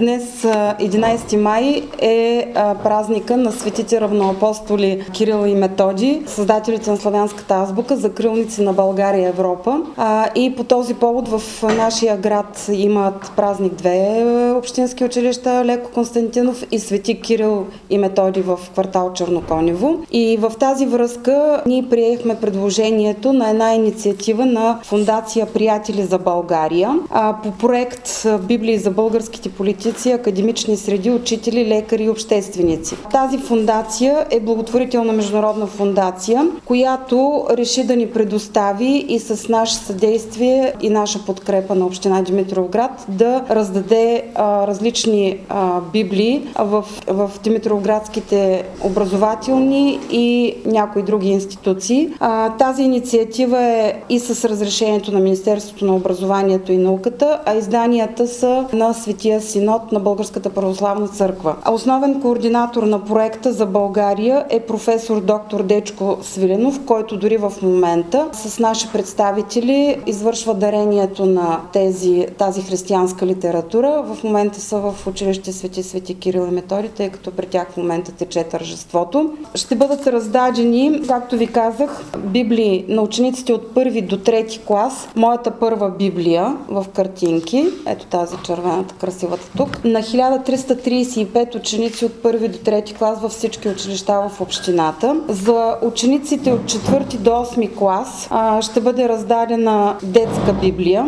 Днес, 11 май, е празника на светите равноапостоли Кирил и Методий, създателите на славянската азбука, закрилници на България и Европа. И по този повод в нашия град имат празник две общински училища, Леко Константинов и Свети Кирил и Методий в квартал Черноконево. И в тази връзка ние приехме предложението на една инициатива на Фондация Приятели за България по проект Библии за българските политици, академични среди, учители, лекари и общественици. Тази фондация е благотворителна международна фондация, която реши да ни предостави и с наше съдействие и наша подкрепа на община Димитровград да раздаде различни библии в димитровградските образователни и някои други институции. Тази инициатива е и с разрешението на Министерството на образованието и науката, а изданията са на Светия Синод на Българската православна църква. Основен координатор на проекта за България е професор доктор Дечко Свиленов, който дори в момента с наши представители извършва дарението на тази християнска литература. В момента са в училище Свети Кирил и Методий, тъй като при тях в момента тече тържеството. Ще бъдат раздадени, както ви казах, библии на учениците от първи до трети клас. Моята първа библия в картинки, ето тази червената, красивата тук, на 1335 ученици от първи до трети клас във всички училища в общината. За учениците от четвърти до 8 клас ще бъде раздадена детска библия,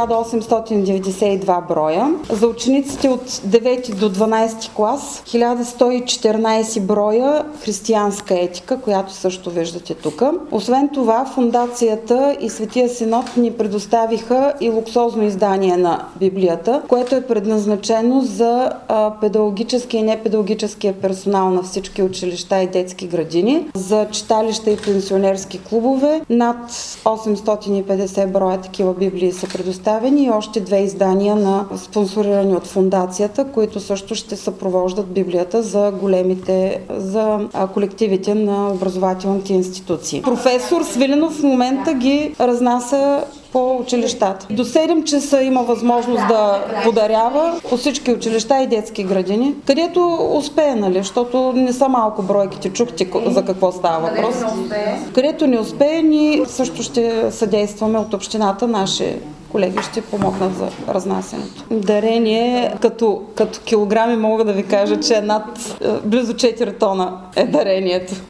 1892 броя. За учениците от 9 до 12 клас, 1114 броя християнска етика, която също виждате тук. Освен това, Фондацията и Светия Синод ни предоставиха и луксозно издание на Библията, което е предназначено за педагогическия и непедагогическия персонал на всички училища и детски градини, за читалища и пенсионерски клубове. Над 850 броя такива библии са предоставени и още две издания спонсорирани от Фондацията, които също ще съпровождат Библията за колективите на образователните институции. Професор Свиленов в момента ги разнася по училищата. До 7 часа има възможност да подарява по всички училища и детски градини, където успее, нали, защото не са малко бройките, чухте за какво става въпрос. Където не успее, ние също ще съдействаме от общината, наши колеги ще помогнат за разнасянето. Дарение, като килограми мога да ви кажа, че близо 4 тона е дарението.